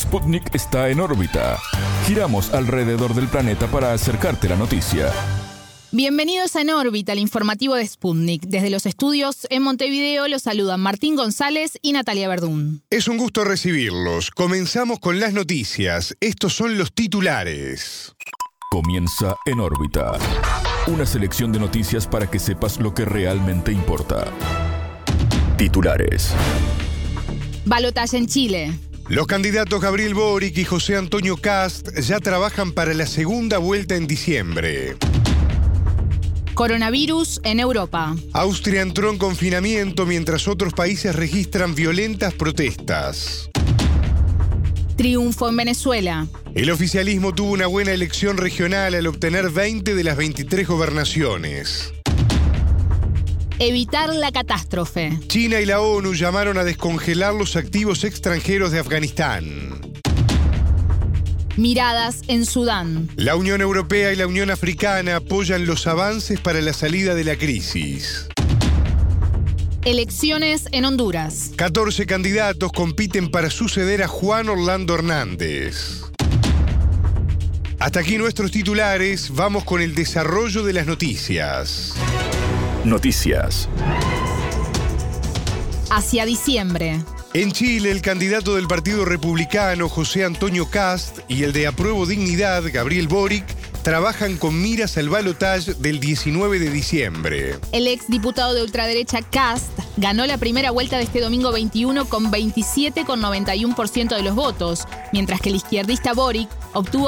Sputnik está en órbita. Giramos alrededor del planeta para acercarte la noticia. Bienvenidos a En órbita, el informativo de Sputnik. Desde los estudios en Montevideo los saludan Martín González y Natalia Verdún. Es un gusto recibirlos. Comenzamos con las noticias. Estos son los titulares. Comienza En órbita. Una selección de noticias para que sepas lo que realmente importa. Titulares. Balotaje en Chile. Los candidatos Gabriel Boric y José Antonio Kast ya trabajan para la segunda vuelta en diciembre. Coronavirus en Europa. Austria entró en confinamiento mientras otros países registran violentas protestas. Triunfo en Venezuela. El oficialismo tuvo una buena elección regional al obtener 20 de las 23 gobernaciones. Evitar la catástrofe. China y la ONU llamaron a descongelar los activos extranjeros de Afganistán. Miradas en Sudán. La Unión Europea y la Unión Africana apoyan los avances para la salida de la crisis. Elecciones en Honduras. 14 candidatos compiten para suceder a Juan Orlando Hernández. Hasta aquí nuestros titulares. Vamos con el desarrollo de las noticias. Noticias. Hacia diciembre. En Chile, el candidato del Partido Republicano, José Antonio Kast, y el de Apruebo Dignidad, Gabriel Boric, trabajan con miras al balotaje del 19 de diciembre. El exdiputado de ultraderecha Kast ganó la primera vuelta de este domingo 21 con 27,91% de los votos, mientras que el izquierdista Boric obtuvo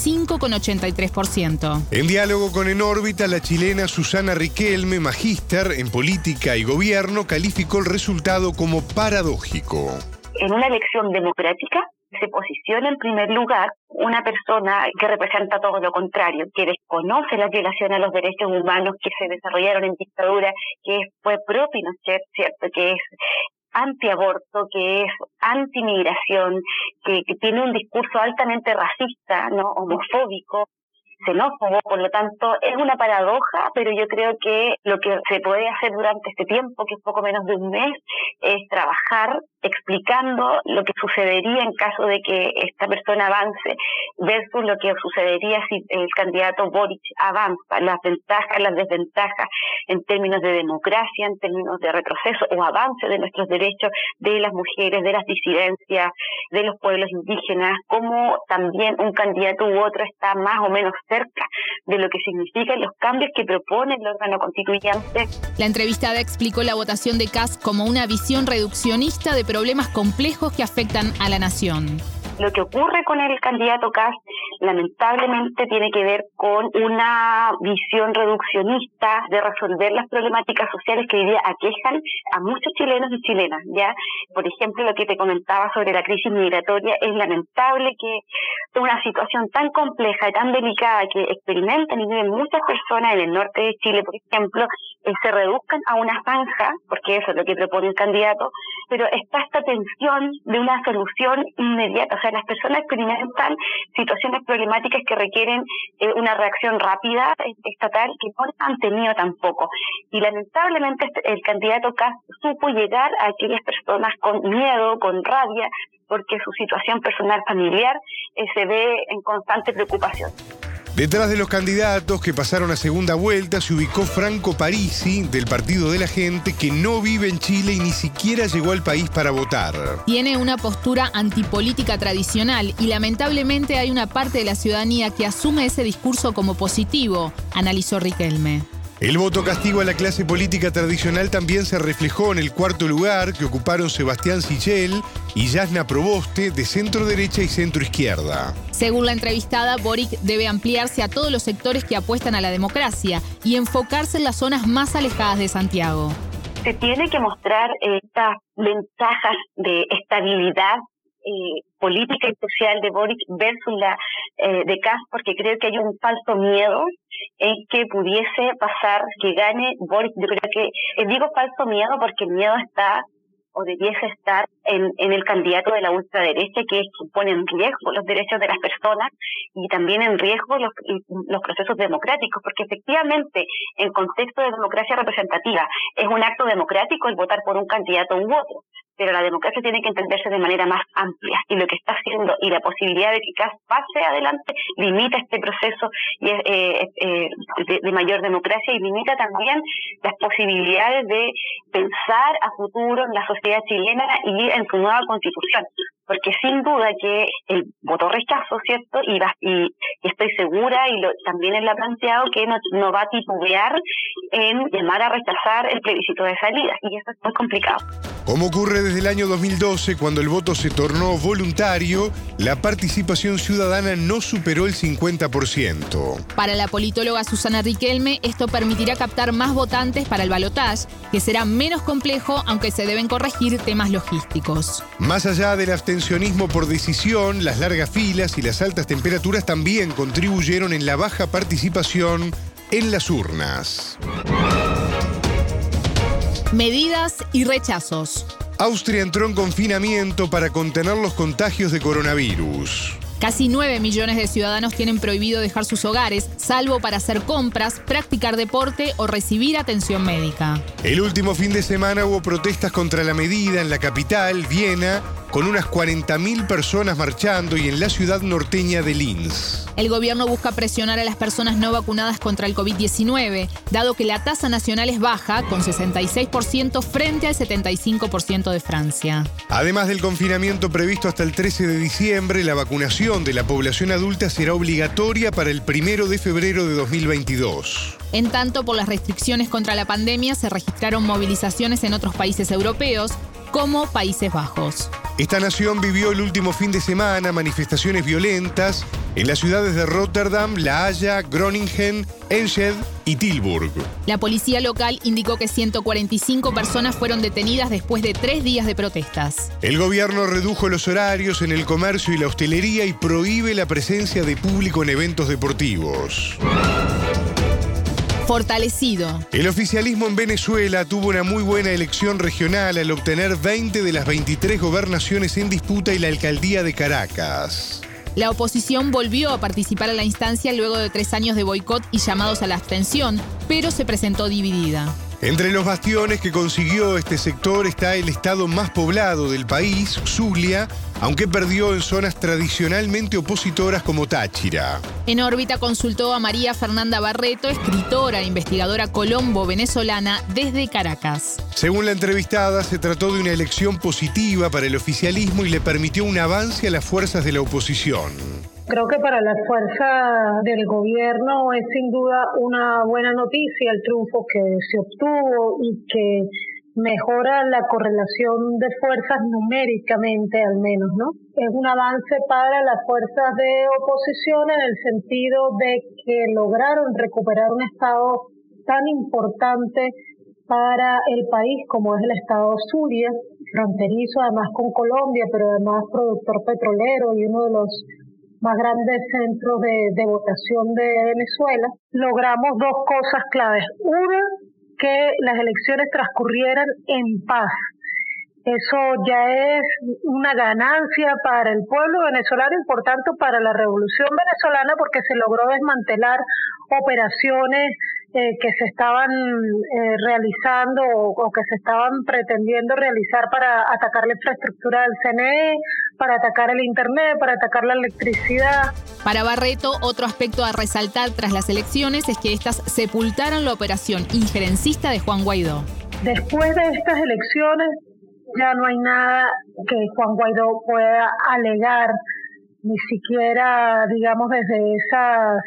25,83%. En diálogo con En órbita, la chilena Susana Riquelme, magíster en política y gobierno, calificó el resultado como paradójico. En una elección democrática se posiciona en primer lugar una persona que representa todo lo contrario, que desconoce la violación a los derechos humanos que se desarrollaron en dictadura, que fue pro-Pinochet, ¿cierto?, que es antiaborto, que es antimigración, que tiene un discurso altamente racista, ¿no?, homofóbico, xenófobo. Por lo tanto, es una paradoja, pero yo creo que lo que se puede hacer durante este tiempo, que es poco menos de un mes, es trabajar explicando lo que sucedería en caso de que esta persona avance versus lo que sucedería si el candidato Boric avanza, las ventajas, las desventajas en términos de democracia, en términos de retroceso o avance de nuestros derechos, de las mujeres, de las disidencias, de los pueblos indígenas, como también un candidato u otro está más o menos cerca de lo que significan los cambios que propone el órgano constituyente. La entrevistada explicó la votación de Kast como una visión reduccionista de problemas complejos que afectan a la nación. Lo que ocurre con el candidato Kast, lamentablemente, tiene que ver con una visión reduccionista de resolver las problemáticas sociales que hoy día aquejan a muchos chilenos y chilenas, ¿ya? Por ejemplo, lo que te comentaba sobre la crisis migratoria, es lamentable que una situación tan compleja y tan delicada que experimentan y viven muchas personas en el norte de Chile, por ejemplo, se reduzcan a una franja, porque eso es lo que propone el candidato, pero está esta tensión de una solución inmediata. O sea, las personas experimentan situaciones problemáticas que requieren una reacción rápida, estatal, que no han tenido tampoco. Y lamentablemente el candidato Kast supo llegar a aquellas personas con miedo, con rabia, porque su situación personal familiar se ve en constante preocupación. Detrás de los candidatos que pasaron a segunda vuelta se ubicó Franco Parisi, del Partido de la Gente, que no vive en Chile y ni siquiera llegó al país para votar. Tiene una postura antipolítica tradicional y lamentablemente hay una parte de la ciudadanía que asume ese discurso como positivo, analizó Riquelme. El voto castigo a la clase política tradicional también se reflejó en el cuarto lugar, que ocuparon Sebastián Sichel y Yasna Proboste, de centro derecha y centro izquierda. Según la entrevistada, Boric debe ampliarse a todos los sectores que apuestan a la democracia y enfocarse en las zonas más alejadas de Santiago. Se tiene que mostrar estas ventajas de estabilidad política y social de Boric versus la de Kast, porque creo que hay un falso miedo en que pudiese pasar que gane Boric. Yo creo que digo falso miedo porque el miedo está o debiese estar en el candidato de la ultraderecha, que pone en riesgo los derechos de las personas y también en riesgo los procesos democráticos, porque efectivamente en contexto de democracia representativa es un acto democrático el votar por un candidato u otro, pero la democracia tiene que entenderse de manera más amplia, y lo que está haciendo y la posibilidad de que Kast pase adelante limita este proceso de mayor democracia, y limita también las posibilidades de pensar a futuro en la sociedad chilena y en su nueva constitución, porque sin duda que el voto rechazo, ¿cierto? Y estoy segura, y también él ha planteado, que no va a titubear en llamar a rechazar el plebiscito de salida, y eso es muy complicado. Como ocurre desde el año 2012, cuando el voto se tornó voluntario, la participación ciudadana no superó el 50%. Para la politóloga Susana Riquelme, esto permitirá captar más votantes para el balotaje, que será menos complejo, aunque se deben corregir temas logísticos. Más allá del abstencionismo por decisión, las largas filas y las altas temperaturas también contribuyeron en la baja participación en las urnas. Medidas y rechazos. Austria entró en confinamiento para contener los contagios de coronavirus. Casi 9 millones de ciudadanos tienen prohibido dejar sus hogares, salvo para hacer compras, practicar deporte o recibir atención médica. El último fin de semana hubo protestas contra la medida en la capital, Viena, con unas 40.000 personas marchando, y en la ciudad norteña de Linz. El gobierno busca presionar a las personas no vacunadas contra el COVID-19, dado que la tasa nacional es baja, con 66% frente al 75% de Francia. Además del confinamiento previsto hasta el 13 de diciembre, la vacunación de la población adulta será obligatoria para el 1 de febrero de 2022. En tanto, por las restricciones contra la pandemia, se registraron movilizaciones en otros países europeos, como Países Bajos. Esta nación vivió el último fin de semana manifestaciones violentas en las ciudades de Rotterdam, La Haya, Groningen, Enschede y Tilburg. La policía local indicó que 145 personas fueron detenidas después de 3 días de protestas. El gobierno redujo los horarios en el comercio y la hostelería y prohíbe la presencia de público en eventos deportivos. Fortalecido. El oficialismo en Venezuela tuvo una muy buena elección regional al obtener 20 de las 23 gobernaciones en disputa y la alcaldía de Caracas. La oposición volvió a participar en la instancia luego de 3 años de boicot y llamados a la abstención, pero se presentó dividida. Entre los bastiones que consiguió este sector está el estado más poblado del país, Zulia, aunque perdió en zonas tradicionalmente opositoras como Táchira. En órbita consultó a María Fernanda Barreto, escritora e investigadora colombo-venezolana desde Caracas. Según la entrevistada, se trató de una elección positiva para el oficialismo y le permitió un avance a las fuerzas de la oposición. Creo que para la fuerza del gobierno es sin duda una buena noticia el triunfo que se obtuvo y que mejora la correlación de fuerzas numéricamente al menos, ¿no? Es un avance para las fuerzas de oposición en el sentido de que lograron recuperar un estado tan importante para el país como es el estado Zulia, fronterizo además con Colombia, pero además productor petrolero y uno de los más grandes centros de votación de Venezuela. Logramos 2 cosas claves. Una, que las elecciones transcurrieran en paz. Eso ya es una ganancia para el pueblo venezolano y por tanto para la revolución venezolana, porque se logró desmantelar operaciones que se estaban realizando o que se estaban pretendiendo realizar para atacar la infraestructura del CNE, para atacar el internet, para atacar la electricidad. Para Barreto, otro aspecto a resaltar tras las elecciones es que estas sepultaron la operación injerencista de Juan Guaidó. Después de estas elecciones ya no hay nada que Juan Guaidó pueda alegar, ni siquiera, digamos, desde esas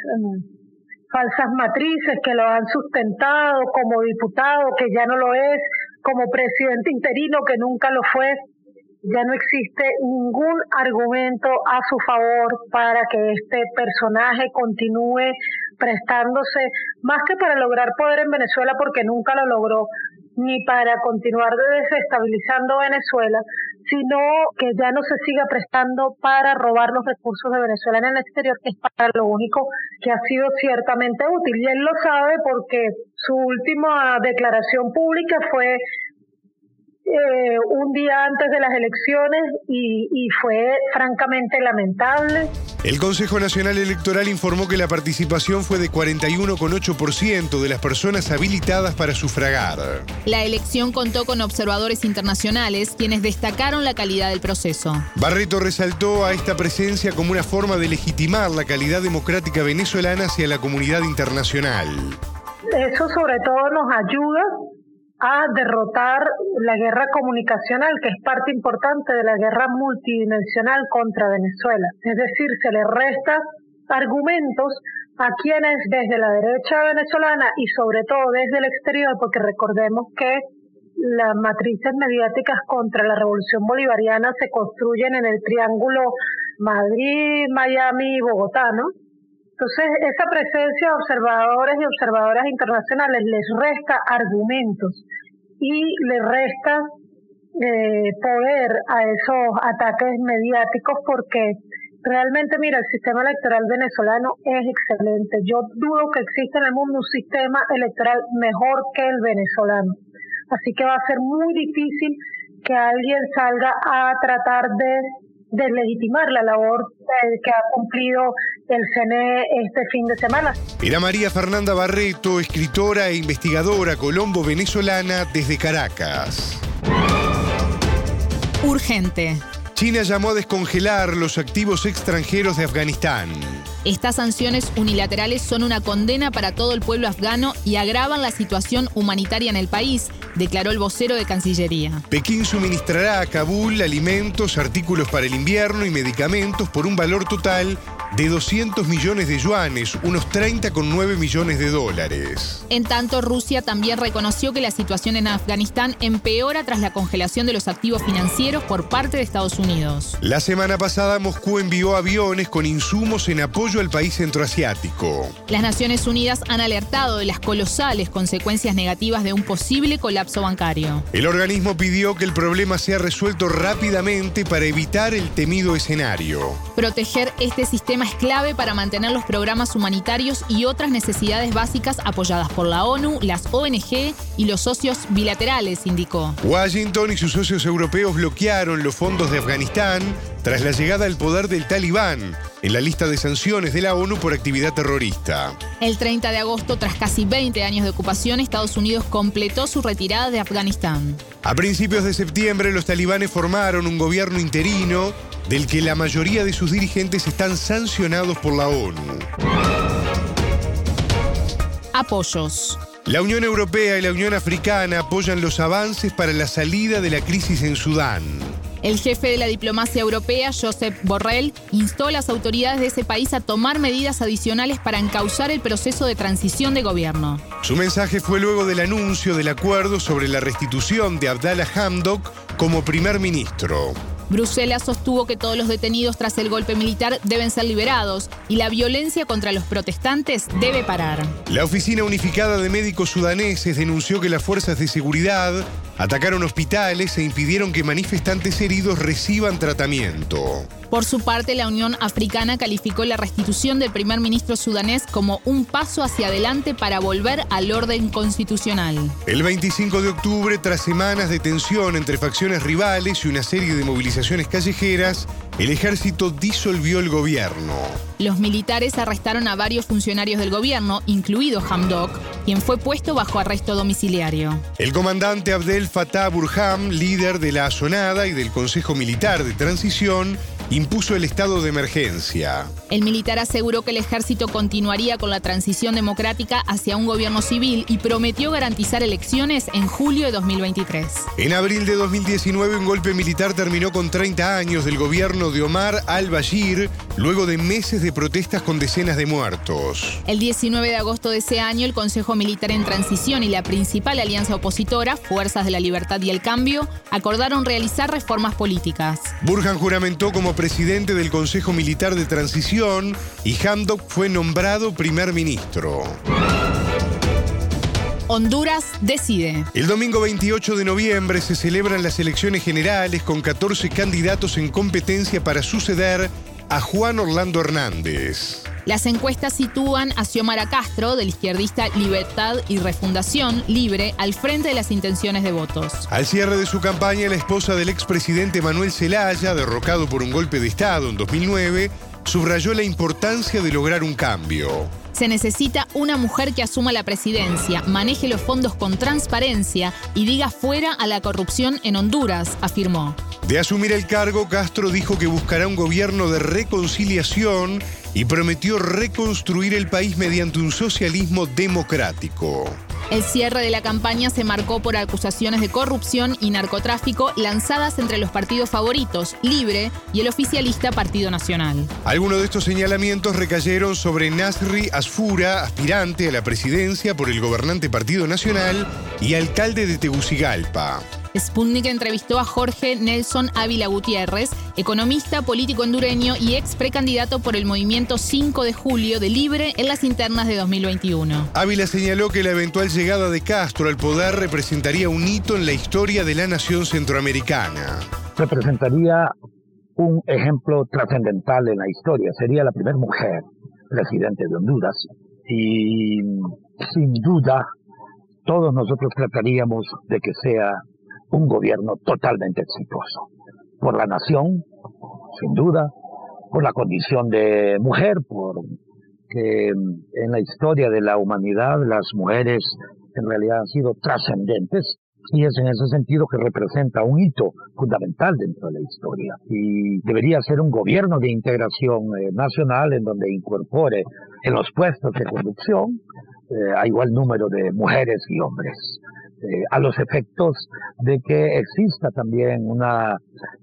falsas matrices que lo han sustentado como diputado, que ya no lo es, como presidente interino, que nunca lo fue. Ya no existe ningún argumento a su favor para que este personaje continúe prestándose, más que para lograr poder en Venezuela, porque nunca lo logró, ni para continuar desestabilizando Venezuela, sino que ya no se siga prestando para robar los recursos de Venezuela en el exterior, que es para lo único que ha sido ciertamente útil. Y él lo sabe porque su última declaración pública fue un día antes de las elecciones y fue francamente lamentable. El Consejo Nacional Electoral informó que la participación fue de 41,8% de las personas habilitadas para sufragar. La elección contó con observadores internacionales, quienes destacaron la calidad del proceso. Barreto resaltó a esta presencia como una forma de legitimar la calidad democrática venezolana hacia la comunidad internacional. Eso sobre todo nos ayuda a derrotar la guerra comunicacional, que es parte importante de la guerra multidimensional contra Venezuela. Es decir, se le resta argumentos a quienes desde la derecha venezolana y sobre todo desde el exterior, porque recordemos que las matrices mediáticas contra la revolución bolivariana se construyen en el triángulo Madrid, Miami y Bogotá, ¿no? Entonces, esa presencia de observadores y observadoras internacionales les resta argumentos y les resta poder a esos ataques mediáticos, porque realmente, mira, el sistema electoral venezolano es excelente. Yo dudo que exista en el mundo un sistema electoral mejor que el venezolano. Así que va a ser muy difícil que alguien salga a tratar de deslegitimar la labor que ha cumplido el CNE este fin de semana. Era María Fernanda Barreto, escritora e investigadora colombo-venezolana desde Caracas. Urgente. China llamó a descongelar los activos extranjeros de Afganistán. Estas sanciones unilaterales son una condena para todo el pueblo afgano y agravan la situación humanitaria en el país, declaró el vocero de Cancillería. Pekín suministrará a Kabul alimentos, artículos para el invierno y medicamentos por un valor total de 200 millones de yuanes, unos 30,9 millones de dólares. En tanto, Rusia también reconoció que la situación en Afganistán empeora tras la congelación de los activos financieros por parte de Estados Unidos. La semana pasada, Moscú envió aviones con insumos en apoyo al país centroasiático. Las Naciones Unidas han alertado de las colosales consecuencias negativas de un posible colapso bancario. El organismo pidió que el problema sea resuelto rápidamente para evitar el temido escenario. Proteger este sistema es clave para mantener los programas humanitarios y otras necesidades básicas apoyadas por la ONU, las ONG y los socios bilaterales, indicó. Washington y sus socios europeos bloquearon los fondos de Afganistán tras la llegada al poder del Talibán en la lista de sanciones de la ONU por actividad terrorista. El 30 de agosto, tras casi 20 años de ocupación, Estados Unidos completó su retirada de Afganistán. A principios de septiembre, los talibanes formaron un gobierno interino del que la mayoría de sus dirigentes están sancionados por la ONU. Apoyos. La Unión Europea y la Unión Africana apoyan los avances para la salida de la crisis en Sudán. El jefe de la diplomacia europea, Josep Borrell, instó a las autoridades de ese país a tomar medidas adicionales para encauzar el proceso de transición de gobierno. Su mensaje fue luego del anuncio del acuerdo sobre la restitución de Abdallah Hamdok como primer ministro. Bruselas sostuvo que todos los detenidos tras el golpe militar deben ser liberados y la violencia contra los protestantes debe parar. La Oficina Unificada de Médicos Sudaneses denunció que las fuerzas de seguridad atacaron hospitales e impidieron que manifestantes heridos reciban tratamiento. Por su parte, la Unión Africana calificó la restitución del primer ministro sudanés como un paso hacia adelante para volver al orden constitucional. El 25 de octubre, tras semanas de tensión entre facciones rivales y una serie de movilizaciones callejeras, el ejército disolvió el gobierno. Los militares arrestaron a varios funcionarios del gobierno, incluido Hamdok, quien fue puesto bajo arresto domiciliario. El comandante Abdel Fattah Burhan, líder de la Asonada y del Consejo Militar de Transición, impuso el estado de emergencia. El militar aseguró que el ejército continuaría con la transición democrática hacia un gobierno civil y prometió garantizar elecciones en julio de 2023. En abril de 2019, un golpe militar terminó con 30 años del gobierno de Omar al-Bashir, luego de meses de protestas con decenas de muertos. El 19 de agosto de ese año, el Consejo Militar en Transición y la principal alianza opositora, Fuerzas de la Libertad y el Cambio, acordaron realizar reformas políticas. Burhan juramentó como presidente del Consejo Militar de Transición y Hamdok fue nombrado primer ministro. Honduras decide. El domingo 28 de noviembre se celebran las elecciones generales con 14 candidatos en competencia para suceder a Juan Orlando Hernández. Las encuestas sitúan a Xiomara Castro, del izquierdista Libertad y Refundación, Libre, al frente de las intenciones de votos. Al cierre de su campaña, la esposa del expresidente Manuel Zelaya, derrocado por un golpe de Estado en 2009, subrayó la importancia de lograr un cambio. Se necesita una mujer que asuma la presidencia, maneje los fondos con transparencia y diga fuera a la corrupción en Honduras, afirmó. De asumir el cargo, Castro dijo que buscará un gobierno de reconciliación y prometió reconstruir el país mediante un socialismo democrático. El cierre de la campaña se marcó por acusaciones de corrupción y narcotráfico lanzadas entre los partidos favoritos, Libre y el oficialista Partido Nacional. Algunos de estos señalamientos recayeron sobre Nasri Asfura, aspirante a la presidencia por el gobernante Partido Nacional y alcalde de Tegucigalpa. Sputnik entrevistó a Jorge Nelson Ávila Gutiérrez, economista, político hondureño y ex precandidato por el movimiento 5 de julio de Libre en las internas de 2021. Ávila señaló que la eventual llegada de Castro al poder representaría un hito en la historia de la nación centroamericana. Representaría un ejemplo trascendental en la historia. Sería la primera mujer presidente de Honduras y sin duda todos nosotros trataríamos de que sea un gobierno totalmente exitoso. Por la nación, sin duda, por la condición de mujer, por que en la historia de la humanidad las mujeres en realidad han sido trascendentes y es en ese sentido que representa un hito fundamental dentro de la historia. Y debería ser un gobierno de integración nacional en donde incorpore en los puestos de conducción a igual número de mujeres y hombres. A los efectos de que exista también una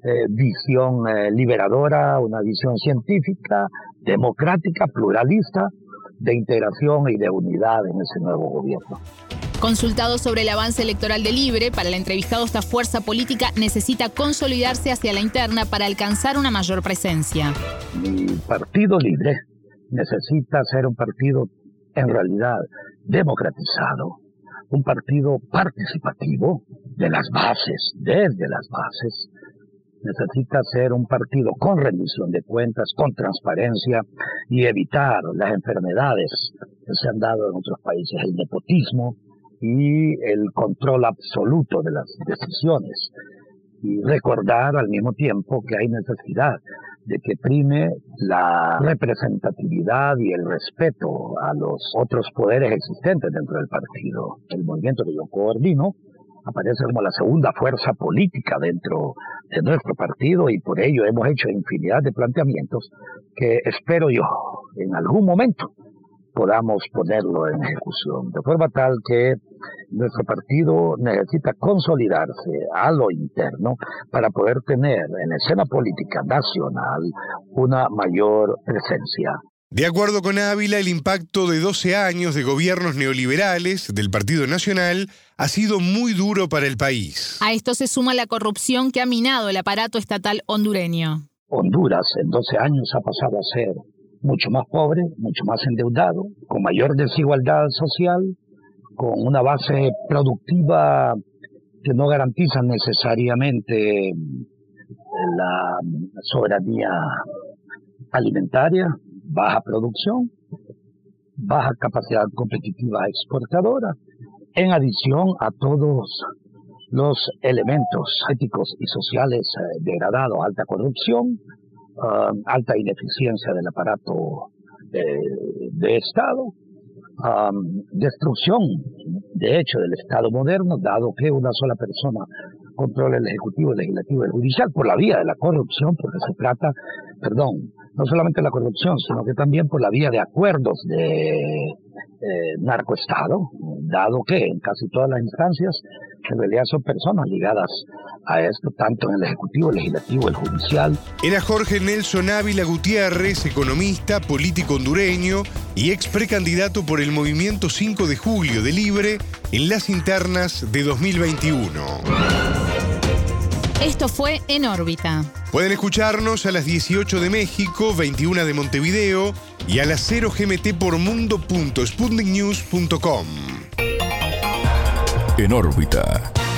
visión liberadora, una visión científica, democrática, pluralista, de integración y de unidad en ese nuevo gobierno. Consultado sobre el avance electoral de Libre, para el entrevistado esta fuerza política necesita consolidarse hacia la interna para alcanzar una mayor presencia. Mi partido Libre necesita ser un partido en realidad democratizado, un partido participativo de las bases, desde las bases. Necesita ser un partido con rendición de cuentas, con transparencia y evitar las enfermedades que se han dado en otros países, el nepotismo y el control absoluto de las decisiones. Y recordar al mismo tiempo que hay necesidad de que prime la representatividad y el respeto a los otros poderes existentes dentro del partido. El movimiento que yo coordino aparece como la segunda fuerza política dentro de nuestro partido y por ello hemos hecho infinidad de planteamientos que espero yo en algún momento podamos ponerlo en ejecución, de forma tal que nuestro partido necesita consolidarse a lo interno para poder tener en la escena política nacional una mayor presencia. De acuerdo con Ávila, el impacto de 12 años de gobiernos neoliberales del Partido Nacional ha sido muy duro para el país. A esto se suma la corrupción que ha minado el aparato estatal hondureño. Honduras en 12 años ha pasado a ser mucho más pobre, mucho más endeudado, con mayor desigualdad social, con una base productiva que no garantiza necesariamente la soberanía alimentaria, baja producción, baja capacidad competitiva exportadora, en adición a todos los elementos éticos y sociales degradados, alta corrupción, alta ineficiencia del aparato de Estado, destrucción, de hecho, del Estado moderno, dado que una sola persona controla el Ejecutivo, el Legislativo y el Judicial por la vía de la corrupción, porque se trata, no solamente de la corrupción, sino que también por la vía de acuerdos de narcoestado, dado que en casi todas las instancias en realidad son personas ligadas a esto, tanto en el Ejecutivo, el Legislativo, el Judicial. Era Jorge Nelson Ávila Gutiérrez, economista, político hondureño y ex precandidato por el movimiento 5 de julio de Libre en las internas de 2021. Esto fue En órbita. Pueden escucharnos a las 18 de México, 21 de Montevideo y a las 0 GMT por mundo.sputniknews.com. En órbita.